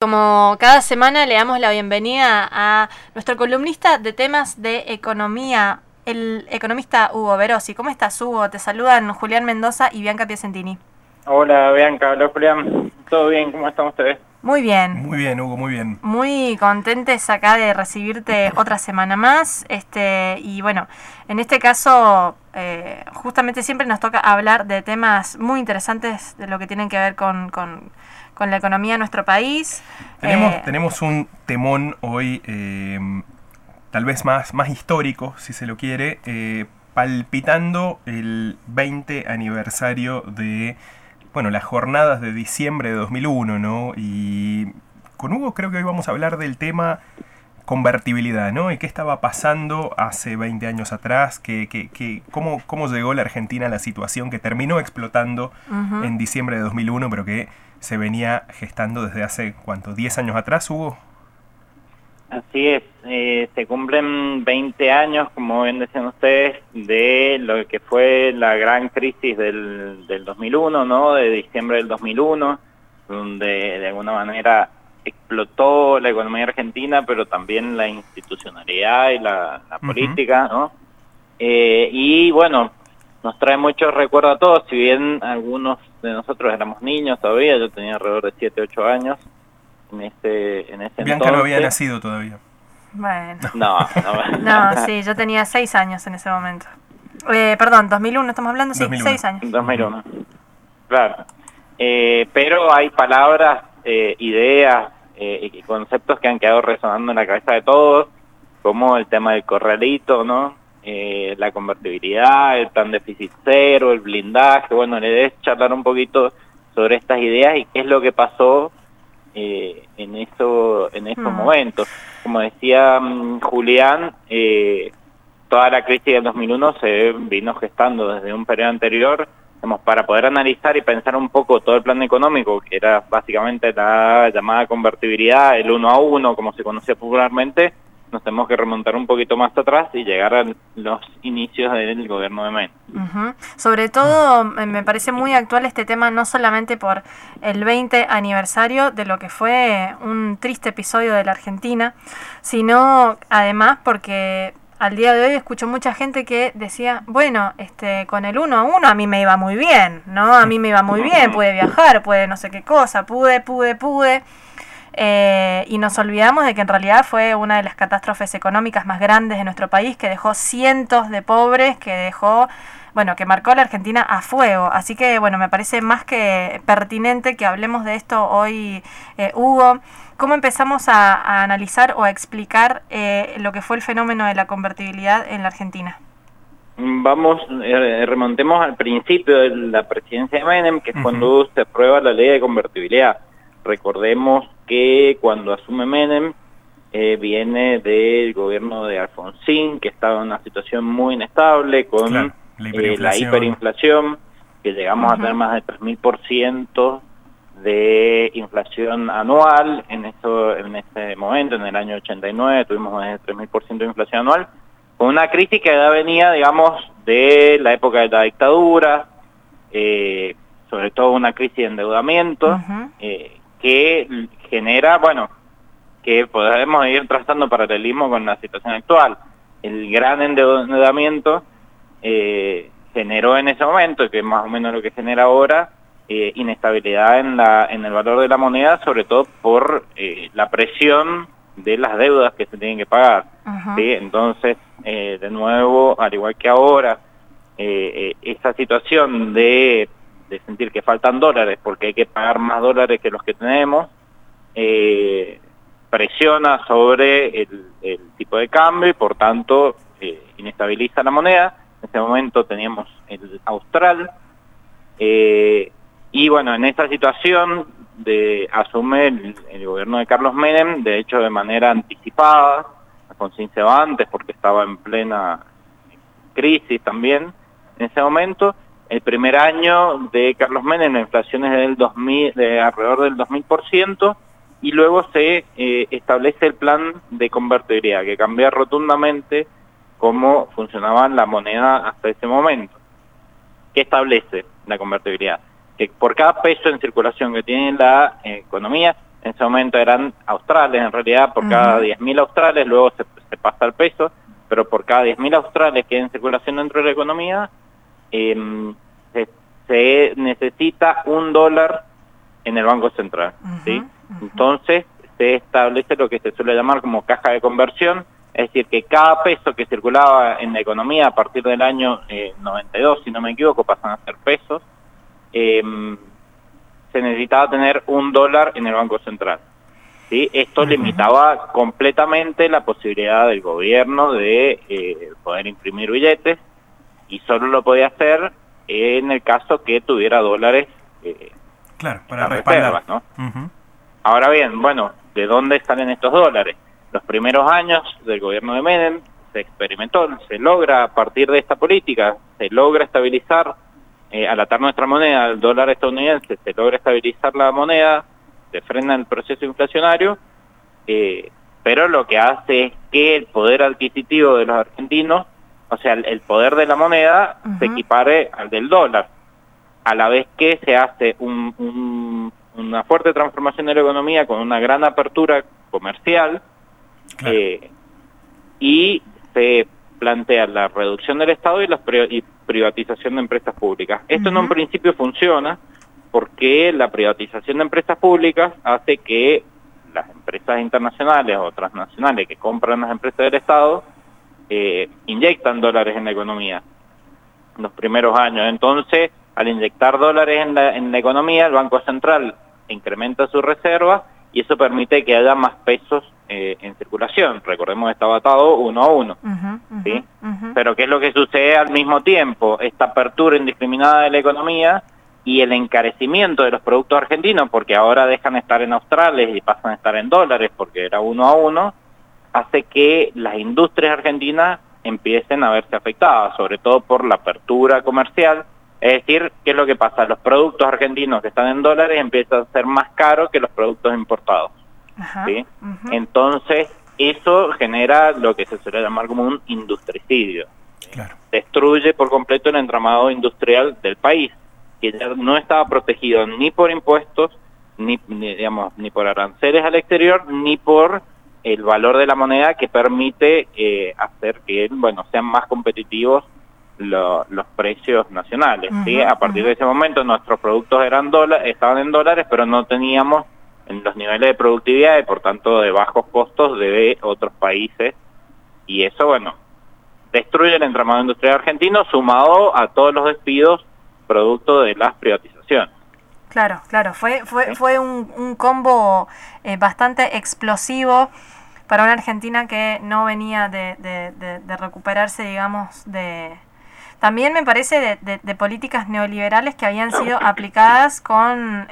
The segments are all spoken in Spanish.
como cada semana le damos la bienvenida a nuestro columnista de temas de economía, el economista Hugo Verosi. ¿Cómo estás, Hugo? Te saludan Julián Mendoza y Bianca Piacentini. Hola, Bianca. Hola, Julián. ¿Todo bien? ¿Cómo están ustedes? Muy bien. Muy bien, Hugo, muy bien. Muy contentes acá de recibirte otra semana más. Y bueno, en este caso, justamente siempre nos toca hablar de temas muy interesantes de lo que tienen que ver con la economía de nuestro país. Tenemos un temón hoy, tal vez más histórico, si se lo quiere, palpitando el 20 aniversario de las jornadas de diciembre de 2001, ¿no? Y con Hugo creo que hoy vamos a hablar del tema convertibilidad, ¿no? Y qué estaba pasando hace 20 años atrás, cómo llegó la Argentina a la situación que terminó explotando en diciembre de 2001, pero que se venía gestando desde hace, ¿cuánto? ¿10 años atrás, Hugo? Así es, se cumplen 20 años, como bien decían ustedes, de lo que fue la gran crisis del 2001, ¿no? De diciembre del 2001, donde de alguna manera explotó la economía argentina, pero también la institucionalidad y la política, ¿no? Y bueno, nos trae muchos recuerdos a todos, si bien algunos de nosotros éramos niños todavía, yo tenía alrededor de 7, 8 años. En ese Bianca entonces. No había nacido todavía. Bueno. No, sí, yo tenía 6 años en ese momento. Perdón, 2001 estamos hablando, sí, 2001. 6 años. 2001, claro. Pero hay palabras, ideas y conceptos que han quedado resonando en la cabeza de todos, como el tema del corralito, ¿no? La convertibilidad, el plan déficit cero, el blindaje. Bueno, le debes charlar un poquito sobre estas ideas y qué es lo que pasó en esos momentos. Como decía Julián, toda la crisis del 2001 se vino gestando desde un periodo anterior, para poder analizar y pensar un poco todo el plan económico, que era básicamente la llamada convertibilidad, el 1 a 1, como se conocía popularmente. Nos tenemos que remontar un poquito más atrás y llegar a los inicios del gobierno de Menem. Sobre todo, me parece muy actual este tema, no solamente por el 20 aniversario de lo que fue un triste episodio de la Argentina, sino además porque al día de hoy escucho mucha gente que decía, bueno, con el 1 a 1 a mí me iba muy bien, ¿no? A mí me iba muy bien, pude viajar, pude no sé qué cosa, pude. Y nos olvidamos de que en realidad fue una de las catástrofes económicas más grandes de nuestro país, que dejó cientos de pobres, que marcó a la Argentina a fuego. Así que, me parece más que pertinente que hablemos de esto hoy, Hugo. ¿Cómo empezamos a analizar o a explicar lo que fue el fenómeno de la convertibilidad en la Argentina? Remontemos al principio de la presidencia de Menem, que es cuando se aprueba la ley de convertibilidad. Recordemos que cuando asume Menem, viene del gobierno de Alfonsín, que estaba en una situación muy inestable, con la hiperinflación, que llegamos a tener más de 3.000% de inflación anual. En ese momento, en el año 89, tuvimos más de 3.000% de inflación anual, con una crisis que ya venía, de la época de la dictadura, sobre todo una crisis de endeudamiento, que genera, que podemos ir trazando paralelismo con la situación actual. El gran endeudamiento generó en ese momento, que es más o menos lo que genera ahora, inestabilidad en el valor de la moneda, sobre todo por la presión de las deudas que se tienen que pagar. ¿Sí? Entonces, de nuevo, al igual que ahora, esa situación de sentir que faltan dólares porque hay que pagar más dólares que los que tenemos, presiona sobre el tipo de cambio y por tanto inestabiliza la moneda. En ese momento teníamos el austral, y en esa situación asume el gobierno de Carlos Menem, de hecho de manera anticipada, con antes porque estaba en plena crisis también en ese momento. El primer año de Carlos Menem, la inflación es de alrededor del 2000%, y luego se establece el plan de convertibilidad, que cambia rotundamente cómo funcionaba la moneda hasta ese momento. ¿Qué establece la convertibilidad? Que por cada peso en circulación que tiene la economía, en ese momento eran australes, en realidad por cada 10.000 australes, luego se pasa al peso, pero por cada 10.000 australes que hay en circulación dentro de la economía, se necesita $1 en el Banco Central, ¿sí? Entonces se establece lo que se suele llamar como caja de conversión, es decir, que cada peso que circulaba en la economía a partir del año 92, si no me equivoco, pasan a ser pesos, se necesitaba tener $1 en el Banco Central, ¿sí? Esto limitaba completamente la posibilidad del gobierno de poder imprimir billetes, y solo lo podía hacer en el caso que tuviera dólares claro, para reservas, ¿no? Ahora bien, bueno, ¿de dónde salen estos dólares? Los primeros años del gobierno de Menem se experimentó, se logra a partir de esta política, se logra estabilizar, al atar nuestra moneda al dólar estadounidense, se logra estabilizar la moneda, se frena el proceso inflacionario, pero lo que hace es que el poder adquisitivo de los argentinos, o sea, el poder de la moneda, se equipare al del dólar, a la vez que se hace una fuerte transformación de la economía con una gran apertura comercial, claro. Y se plantea la reducción del Estado y la privatización de empresas públicas. Esto en un principio funciona porque la privatización de empresas públicas hace que las empresas internacionales o transnacionales que compran las empresas del Estado inyectan dólares en la economía en los primeros años. Entonces, al inyectar dólares en la economía, el Banco Central incrementa sus reservas y eso permite que haya más pesos en circulación. Recordemos, estaba atado 1 a 1. ¿Sí? Pero ¿qué es lo que sucede al mismo tiempo? Esta apertura indiscriminada de la economía y el encarecimiento de los productos argentinos, porque ahora dejan de estar en australes y pasan a estar en dólares porque era 1 a 1, hace que las industrias argentinas empiecen a verse afectadas, sobre todo por la apertura comercial. Es decir, ¿qué es lo que pasa? Los productos argentinos que están en dólares empiezan a ser más caros que los productos importados. ¿Sí? Entonces, eso genera lo que se suele llamar como un industricidio. Claro. Destruye por completo el entramado industrial del país, que ya no estaba protegido ni por impuestos, ni por aranceles al exterior, ni por el valor de la moneda que permite hacer que, sean más competitivos los precios nacionales. ¿Sí? A partir de ese momento nuestros productos estaban en dólares, pero no teníamos en los niveles de productividad y por tanto de bajos costos de otros países, y eso, destruye el entramado industrial argentino, sumado a todos los despidos producto de las privatizaciones. Claro, fue un combo bastante explosivo para una Argentina que no venía de recuperarse, digamos, también me parece de políticas neoliberales que habían sido aplicadas con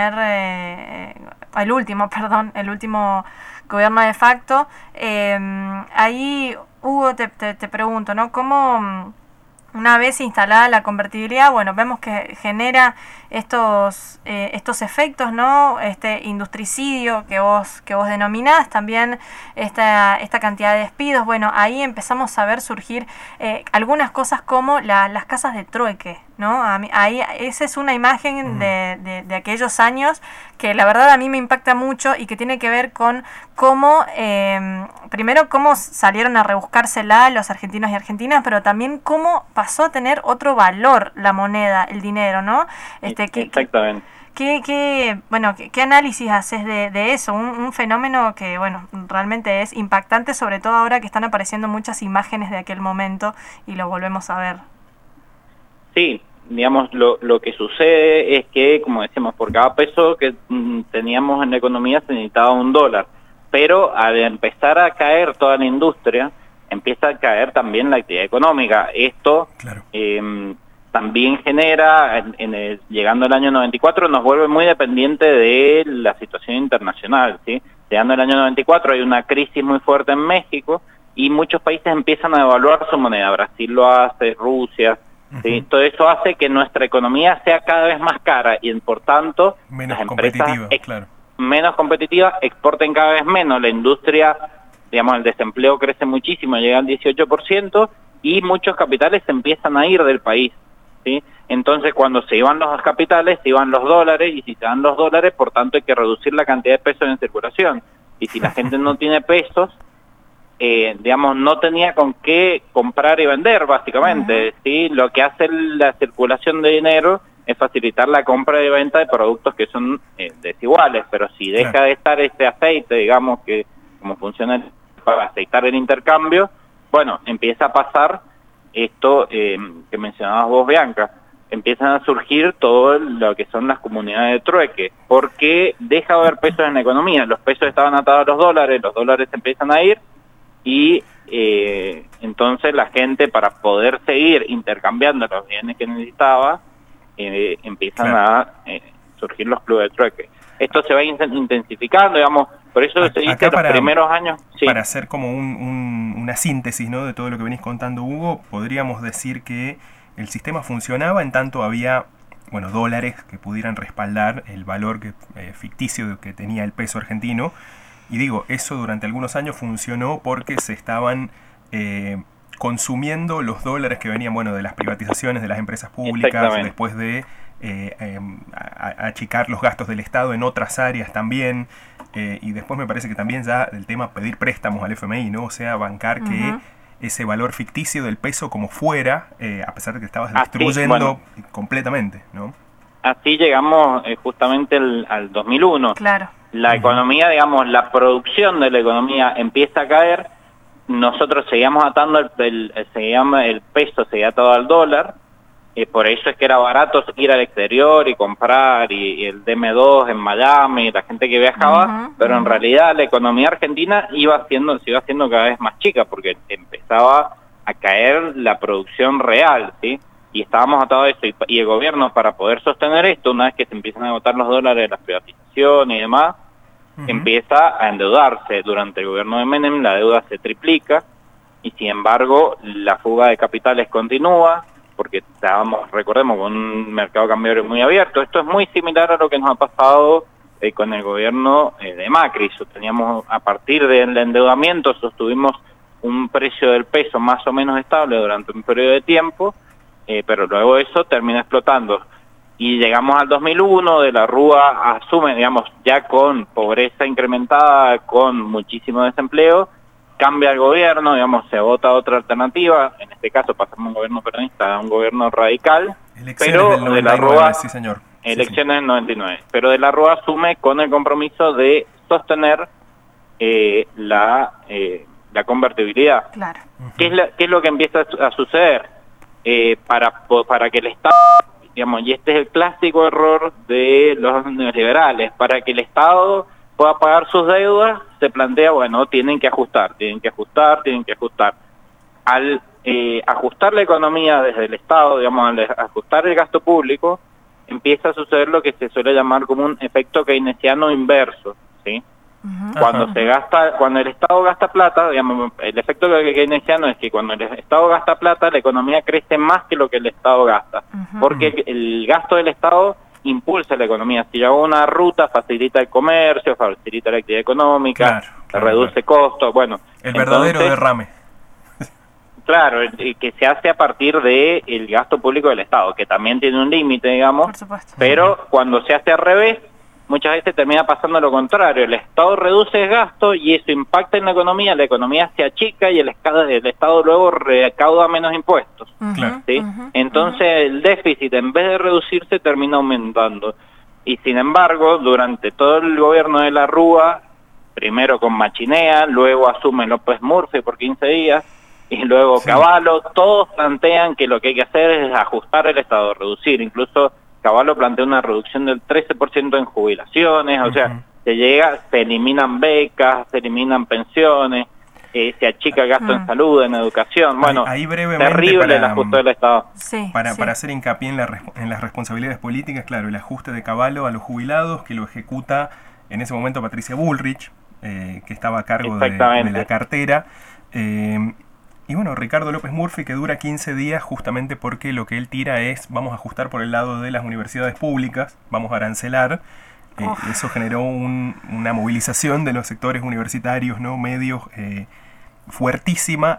el último gobierno de facto. Ahí, Hugo, te pregunto, ¿no? ¿Cómo, una vez instalada la convertibilidad, vemos que genera estos efectos, ¿no? Este industricidio que vos denominás, también esta cantidad de despidos. Ahí empezamos a ver surgir algunas cosas como las casas de trueque, ¿no? Ahí esa es una imagen de aquellos años que la verdad a mí me impacta mucho y que tiene que ver con cómo, primero cómo salieron a rebuscársela los argentinos y argentinas, pero también cómo pasó a tener otro valor la moneda, el dinero, ¿no? Exactamente. ¿Qué análisis haces de eso? Un fenómeno que, realmente es impactante, sobre todo ahora que están apareciendo muchas imágenes de aquel momento y lo volvemos a ver. Sí, lo que sucede es que, como decimos, por cada peso que teníamos en la economía se necesitaba $1, pero al empezar a caer toda la industria, empieza a caer también la actividad económica. Esto claro. También genera, llegando al año 94, nos vuelve muy dependiente de la situación internacional, ¿sí? Llegando al año 94 hay una crisis muy fuerte en México y muchos países empiezan a devaluar su moneda. Brasil lo hace, Rusia, ¿sí? Todo eso hace que nuestra economía sea cada vez más cara y por tanto menos las empresas claro. menos competitivas exporten cada vez menos. La industria, el desempleo crece muchísimo, llega al 18% y muchos capitales se empiezan a ir del país. ¿Sí? ¿sí? Entonces, cuando se iban los capitales, se iban los dólares, y si se van los dólares, por tanto, hay que reducir la cantidad de pesos en circulación. Y si la gente no tiene pesos, digamos, no tenía con qué comprar y vender, básicamente, ¿sí? Lo que hace la circulación de dinero es facilitar la compra y venta de productos que son desiguales, pero si deja de estar este aceite, digamos, que como funciona para aceitar el intercambio, bueno, empieza a pasar esto que mencionabas vos, Bianca, empiezan a surgir todo lo que son las comunidades de trueque, porque deja de haber pesos en la economía, los pesos estaban atados a los dólares empiezan a ir, y entonces la gente, para poder seguir intercambiando los bienes que necesitaba, empiezan a surgir los clubes de trueque. Esto se va intensificando, digamos, por eso se dice los primeros años. Sí. Para hacer como una síntesis, ¿no?, de todo lo que venís contando, Hugo, podríamos decir que el sistema funcionaba en tanto había, bueno, dólares que pudieran respaldar el valor ficticio que tenía el peso argentino. Y digo, eso durante algunos años funcionó porque se estaban consumiendo los dólares que venían, bueno, de las privatizaciones de las empresas públicas, después de achicar los gastos del Estado en otras áreas también, y después me parece que también ya el tema pedir préstamos al FMI, ¿no? O sea, bancar que ese valor ficticio del peso como fuera, a pesar de que estabas destruyendo completamente, ¿no? Así llegamos justamente al 2001. Claro. La economía, digamos, la producción de la economía empieza a caer, nosotros seguíamos atando el peso, seguía atado al dólar, por eso es que era barato ir al exterior y comprar, y el DM2 en Miami, la gente que viajaba, pero en realidad la economía argentina se iba haciendo cada vez más chica, porque empezaba a caer la producción real, ¿sí? Y estábamos atados a eso, y el gobierno, para poder sostener esto, una vez que se empiezan a agotar los dólares de las privatizaciones y demás, empieza a endeudarse. Durante el gobierno de Menem la deuda se triplica, y sin embargo la fuga de capitales continúa, porque recordemos, con un mercado cambiario muy abierto. Esto es muy similar a lo que nos ha pasado con el gobierno de Macri. Teníamos, a partir del endeudamiento, sostuvimos un precio del peso más o menos estable durante un periodo de tiempo, pero luego eso termina explotando. Y llegamos al 2001, de la Rúa asume, digamos, ya con pobreza incrementada, con muchísimo desempleo, cambia el gobierno, digamos, se vota otra alternativa, en este caso pasamos un gobierno peronista a un gobierno radical, pero de la Rúa, sí, señor. Elecciones del 99, pero de la Rúa asume con el compromiso de sostener la convertibilidad. Claro. ¿Qué es lo que empieza a suceder? Para que el Estado, digamos, y este es el clásico error de los neoliberales, para que el Estado pueda pagar sus deudas, se plantea, bueno, tienen que ajustar. Al ajustar la economía desde el Estado, digamos, al ajustar el gasto público, empieza a suceder lo que se suele llamar como un efecto keynesiano inverso, ¿sí? Cuando el Estado gasta plata, digamos, el efecto keynesiano es que cuando el Estado gasta plata, la economía crece más que lo que el Estado gasta, porque el gasto del Estado impulsa la economía. Si hago una ruta, facilita el comercio, facilita la actividad económica, reduce costos, bueno. El verdadero derrame. Claro, que se hace a partir del gasto público del Estado, que también tiene un límite, digamos, por supuesto. Pero cuando se hace al revés, muchas veces termina pasando lo contrario. El Estado reduce el gasto y eso impacta en la economía se achica y el Estado luego recauda menos impuestos. ¿Sí? Entonces el déficit, en vez de reducirse, termina aumentando. Y sin embargo, durante todo el gobierno de la Rúa, primero con Machinea, luego asume López Murphy por 15 días, y luego Cavallo, todos plantean que lo que hay que hacer es ajustar el Estado, reducir. Incluso Cavallo plantea una reducción del 13% en jubilaciones, o sea, se eliminan becas, se eliminan pensiones, se achica el gasto en salud, en educación. Bueno, ahí brevemente, terrible el ajuste del Estado. Para hacer hincapié en las responsabilidades políticas, claro, el ajuste de Cavallo a los jubilados, que lo ejecuta en ese momento Patricia Bullrich, que estaba a cargo de la cartera. Y bueno, Ricardo López Murphy, que dura 15 días justamente porque lo que él tira es, vamos a ajustar por el lado de las universidades públicas, vamos a arancelar. Eso generó una movilización de los sectores universitarios, ¿no?, medios, fuertísima,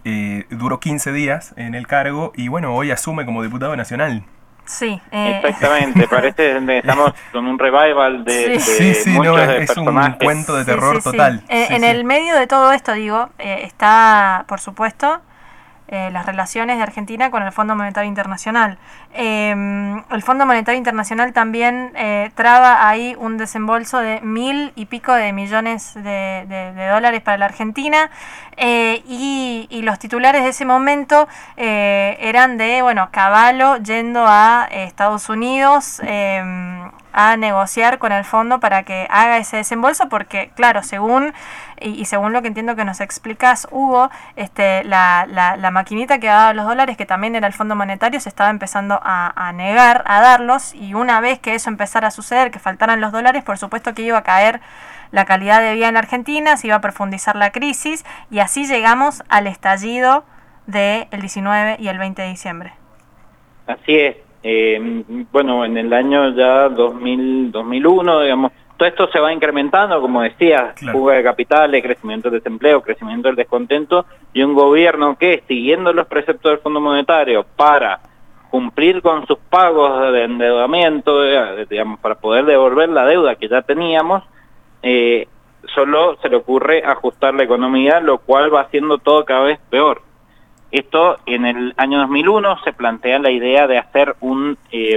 duró 15 días en el cargo y bueno, hoy asume como diputado nacional. Sí. Exactamente, parece que estamos con un revival de muchos de es personajes. un cuento de terror total. En el medio de todo esto, digo, está, por supuesto, las relaciones de Argentina con el Fondo Monetario Internacional. El Fondo Monetario Internacional también traba ahí un desembolso de 1.000 y pico de millones de dólares para la Argentina, y los titulares de ese momento eran de, bueno, Cavallo yendo a Estados Unidos a negociar con el fondo para que haga ese desembolso, porque claro, según lo que entiendo que nos explicas, Hugo, la maquinita que daba los dólares, que también era el Fondo Monetario, se estaba empezando a negar a darlos, y una vez que eso empezara a suceder, que faltaran los dólares, por supuesto que iba a caer la calidad de vida en Argentina, se iba a profundizar la crisis, y así llegamos al estallido del 19 y el 20 de diciembre. Así es. Bueno, en el año ya 2001, digamos, todo esto se va incrementando, como decía, claro. Fuga de capitales, crecimiento del desempleo, crecimiento del descontento, y un gobierno que, siguiendo los preceptos del Fondo Monetario para cumplir con sus pagos de endeudamiento, digamos, para poder devolver la deuda que ya teníamos, solo se le ocurre ajustar la economía, lo cual va haciendo todo cada vez peor. Esto, en el año 2001 se plantea la idea de hacer un,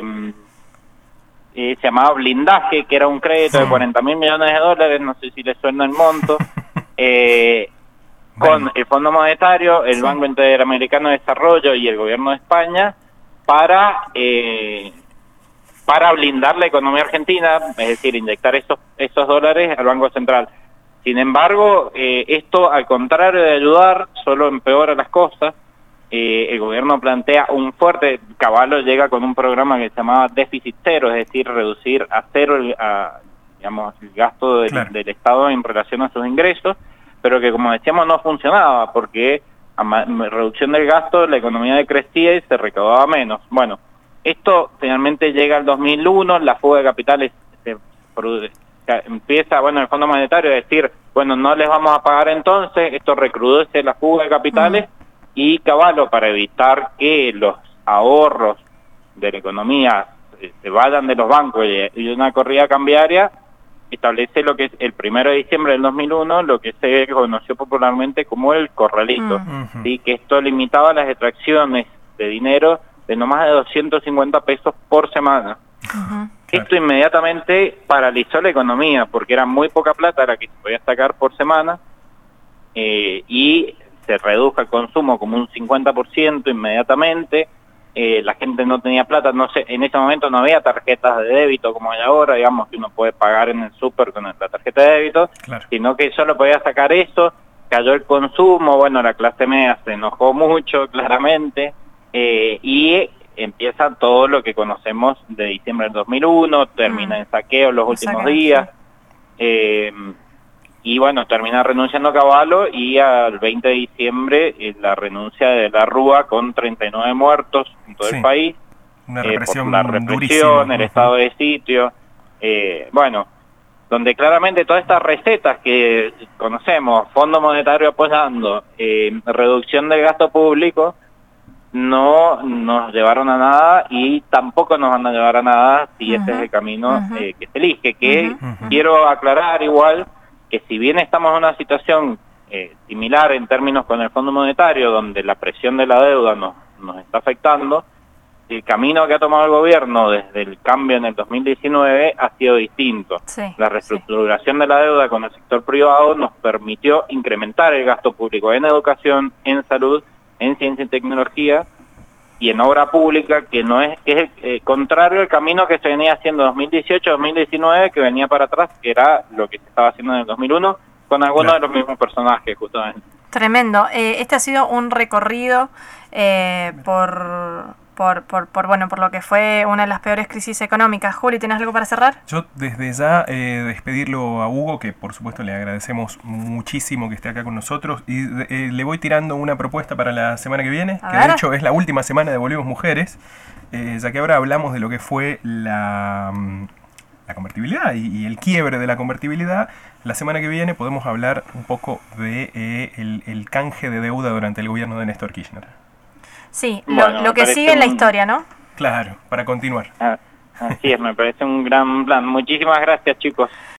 se llamaba blindaje, que era un crédito de 40.000 millones de dólares, no sé si les suena el monto, con el Fondo Monetario, el Banco Interamericano de Desarrollo y el Gobierno de España, para blindar la economía argentina, es decir, inyectar esos dólares al Banco Central. Sin embargo, esto, al contrario de ayudar, solo empeora las cosas. El gobierno plantea un fuerte, Cavallo llega con un programa que se llamaba déficit cero, es decir, reducir a cero digamos, el gasto del Estado en relación a sus ingresos, pero que, como decíamos, no funcionaba, porque a reducción del gasto la economía decrecía y se recaudaba menos. Bueno, esto finalmente llega al 2001, la fuga de capitales empieza, bueno, el Fondo Monetario a decir, bueno, no les vamos a pagar entonces, esto recrudece la fuga de capitales, y Cavallo, para evitar que los ahorros de la economía se vayan de los bancos y una corrida cambiaria, establece lo que es el 1 de diciembre del 2001, lo que se conoció popularmente como el corralito, ¿sí? Que esto limitaba las extracciones de dinero de no más de 250 pesos por semana. Esto inmediatamente paralizó la economía, porque era muy poca plata la que se podía sacar por semana, y se redujo el consumo como un 50% inmediatamente. La gente no tenía plata, no sé, en ese momento no había tarjetas de débito como hay ahora, digamos, que uno puede pagar en el súper con la tarjeta de débito, sino que solo podía sacar eso, cayó el consumo, bueno, la clase media se enojó mucho, claramente, y empieza todo lo que conocemos de diciembre del 2001, termina en saqueo los últimos días, y bueno, termina renunciando Cavallo, y al 20 de diciembre la renuncia de la Rúa con 39 muertos en todo el país, una represión por la represión, durísima. el estado de sitio, bueno, donde claramente todas estas recetas que conocemos, Fondo Monetario apoyando, reducción del gasto público, no nos llevaron a nada, y tampoco nos van a llevar a nada si ese es el camino que se elige, que quiero aclarar igual, que si bien estamos en una situación similar en términos con el Fondo Monetario, donde la presión de la deuda nos está afectando, el camino que ha tomado el gobierno desde el cambio en el 2019 ha sido distinto. La reestructuración de la deuda con el sector privado nos permitió incrementar el gasto público en educación, en salud, en ciencia y tecnología, y en obra pública, que es contrario al camino que se venía haciendo en 2018-2019, que venía para atrás, que era lo que se estaba haciendo en el 2001, con algunos de los mismos personajes, justamente. Tremendo. Este ha sido un recorrido por lo que fue una de las peores crisis económicas. Juli, ¿tienes algo para cerrar? Yo desde ya despedirlo a Hugo, que por supuesto le agradecemos muchísimo que esté acá con nosotros, y le voy tirando una propuesta para la semana que viene, que de hecho es la última semana de Volvemos Mujeres, ya que ahora hablamos de lo que fue la convertibilidad y el quiebre de la convertibilidad. La semana que viene podemos hablar un poco de el canje de deuda durante el gobierno de Néstor Kirchner. Sí, Bueno, lo que sigue en la historia, ¿no? Claro, para continuar. Así es, me parece un gran plan. Muchísimas gracias, chicos.